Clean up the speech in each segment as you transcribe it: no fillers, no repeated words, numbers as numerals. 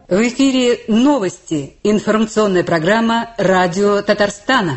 В эфире новости. Информационная программа «Радио Татарстана».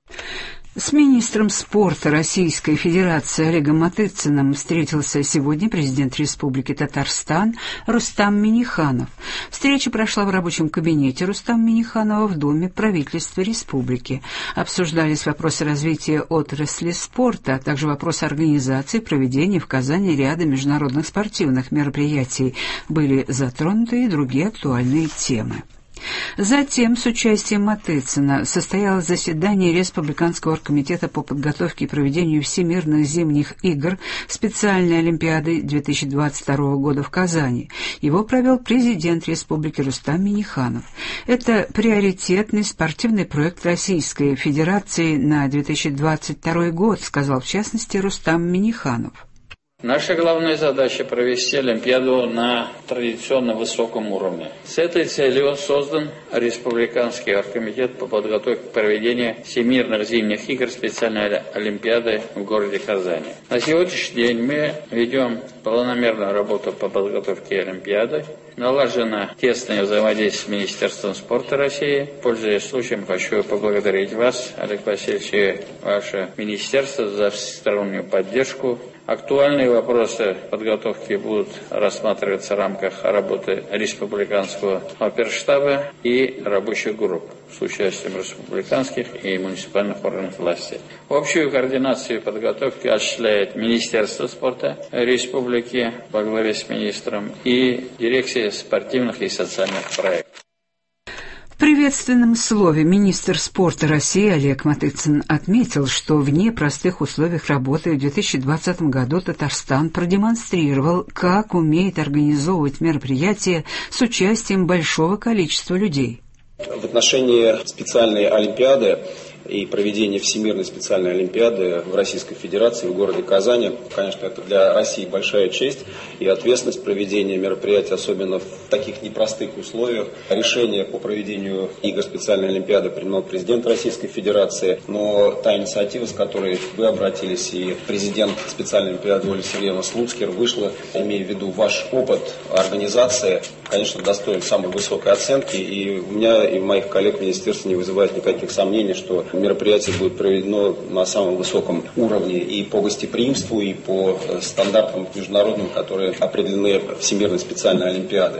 С министром спорта Российской Федерации Олегом Матыцыным встретился сегодня президент Республики Татарстан Рустам Минниханов. Встреча прошла в рабочем кабинете Рустама Минниханова в Доме правительства республики. Обсуждались вопросы развития отрасли спорта, а также вопросы организации проведения в Казани ряда международных спортивных мероприятий. Были затронуты и другие актуальные темы. Затем с участием Матыцына состоялось заседание Республиканского оргкомитета по подготовке и проведению Всемирных зимних игр специальной Олимпиады 2022 года в Казани. Его провел президент республики Рустам Минниханов. Это приоритетный спортивный проект Российской Федерации на 2022 год, сказал в частности Рустам Минниханов. Наша главная задача – провести Олимпиаду на традиционно высоком уровне. С этой целью создан Республиканский оргкомитет по подготовке к проведению Всемирных зимних игр специальной Олимпиады в городе Казани. На сегодняшний день мы ведем планомерную работу по подготовке Олимпиады. Налажено тесное взаимодействие с Министерством спорта России. Пользуясь случаем, хочу поблагодарить вас, Олег Васильевич, и ваше министерство за всестороннюю поддержку. Актуальные вопросы подготовки будут рассматриваться в рамках работы Республиканского оперштаба и рабочих групп с участием республиканских и муниципальных органов власти. Общую координацию подготовки осуществляет Министерство спорта Республики во главе с министром и Дирекция спортивных и социальных проектов. В приветственном слове министр спорта России Олег Матыцын отметил, что в непростых условиях работы в 2020 году Татарстан продемонстрировал, как умеет организовывать мероприятия с участием большого количества людей. В отношении специальной Олимпиады и проведения Всемирной специальной Олимпиады в Российской Федерации, в городе Казани, конечно, это для России большая честь и ответственность проведения мероприятий, особенно в таких непростых условиях. Решение по проведению игр специальной Олимпиады принимал президент Российской Федерации, но та инициатива, с которой вы обратились, и президент специальной Олимпиады Ольга Сергеевна Слуцкер вышла, имея в виду ваш опыт организации, конечно, достоин самой высокой оценки, и у меня и у моих коллег в министерстве не вызывает никаких сомнений, что мероприятие будет проведено на самом высоком уровне и по гостеприимству, и по стандартам международным, которые определены Всемирной специальной Олимпиадой.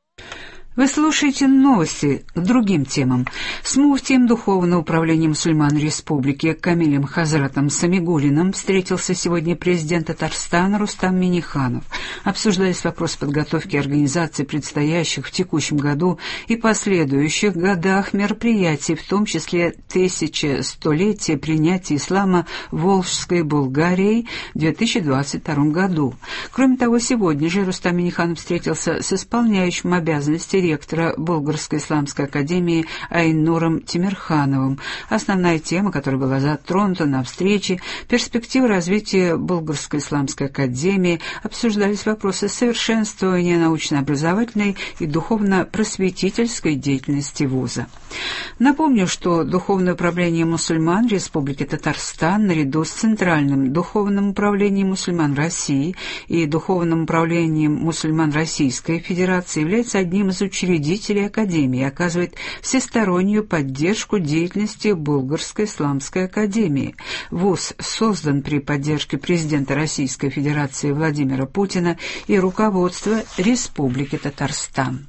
Вы слушаете новости к другим темам. С муфтием Духовного управления мусульман Республики Камилем Хазратом Самигуллиным встретился сегодня президент Татарстана Рустам Минниханов. Обсуждались вопросы подготовки и организации предстоящих в текущем году и последующих годах мероприятий, в том числе 1100-летия принятия ислама Волжской Булгарией в 2022 году. Кроме того, сегодня же Рустам Минниханов встретился с исполняющим обязанности ректора Булгарской исламской академии Айнуром Тимирхановым. Основная тема, которая была затронута на встрече, перспективы развития Булгарской исламской академии, обсуждались вопросы совершенствования научно-образовательной и духовно-просветительской деятельности вуза. Напомню, что Духовное управление мусульман Республики Татарстан наряду с Центральным духовным управлением мусульман России и Духовным управлением мусульман Российской Федерации является одним из учредителей Академии и оказывает всестороннюю поддержку деятельности Булгарской исламской академии. ВУЗ создан при поддержке президента Российской Федерации Владимира Путина и руководства Республики Татарстан.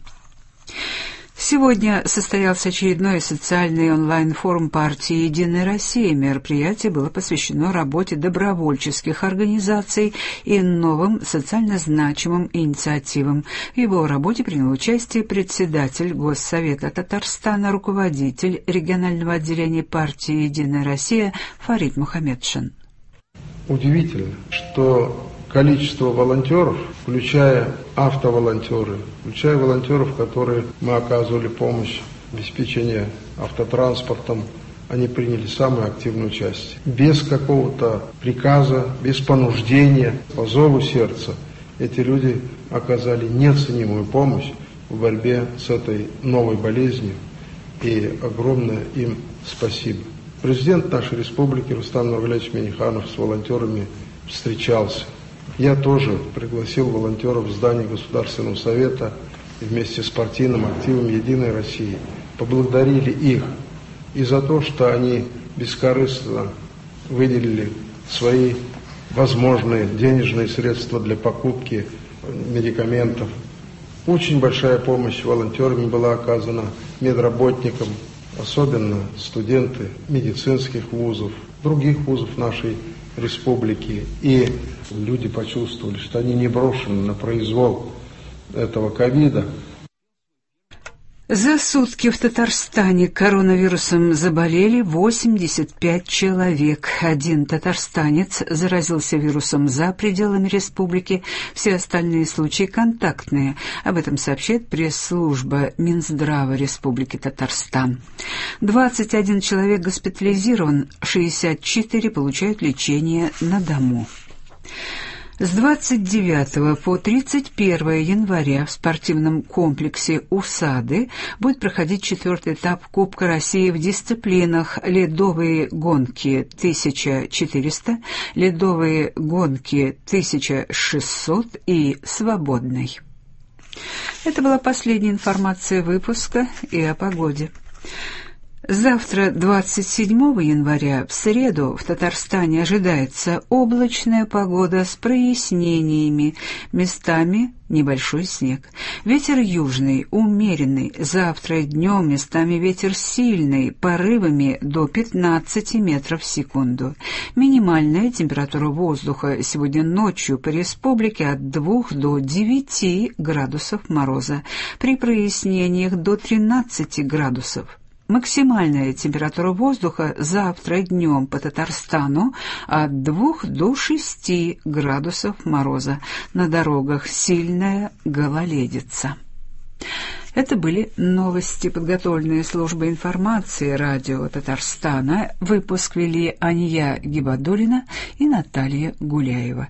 Сегодня состоялся очередной социальный онлайн-форум партии «Единая Россия». Мероприятие было посвящено работе добровольческих организаций и новым социально значимым инициативам. В его работе принял участие председатель Госсовета Татарстана, руководитель регионального отделения партии «Единая Россия» Фарид Мухаммедшин. Удивительно, что количество волонтеров, включая автоволонтеры, включая волонтеров, которые мы оказывали помощь в обеспечении автотранспортом, они приняли самое активное участие. Без какого-то приказа, без понуждения, по зову сердца эти люди оказали неоценимую помощь в борьбе с этой новой болезнью, и огромное им спасибо. Президент нашей республики Рустам Нургалиевич Минниханов с волонтерами встречался. Я тоже пригласил волонтеров в здание Государственного совета вместе с партийным активом «Единой России» поблагодарили их и за то, что они бескорыстно выделили свои возможные денежные средства для покупки медикаментов. Очень большая помощь волонтерами была оказана медработникам, особенно студенты медицинских вузов, других вузов нашей республики. И люди почувствовали, что они не брошены на произвол этого ковида. За сутки в Татарстане коронавирусом заболели 85 человек. Один татарстанец заразился вирусом за пределами республики, все остальные случаи контактные. Об этом сообщает пресс-служба Минздрава Республики Татарстан. 21 человек госпитализирован, 64 получают лечение на дому. С 29 по 31 января в спортивном комплексе «Усады» будет проходить 4-й этап Кубка России в дисциплинах ледовые гонки 1400, ледовые гонки 1600 и свободный. Это была последняя информация выпуска и о погоде. Завтра, 27 января, в среду в Татарстане ожидается облачная погода с прояснениями, местами небольшой снег. Ветер южный, умеренный, завтра днем местами ветер сильный, порывами до 15 метров в секунду. Минимальная температура воздуха сегодня ночью по республике от 2 до 9 градусов мороза, при прояснениях до 13 градусов. Максимальная температура воздуха завтра днем по Татарстану от 2 до 6 градусов мороза. На дорогах сильная гололедица. Это были новости, подготовленные службой информации радио Татарстана. Выпуск вели Ания Гибадуллина и Наталья Гуляева.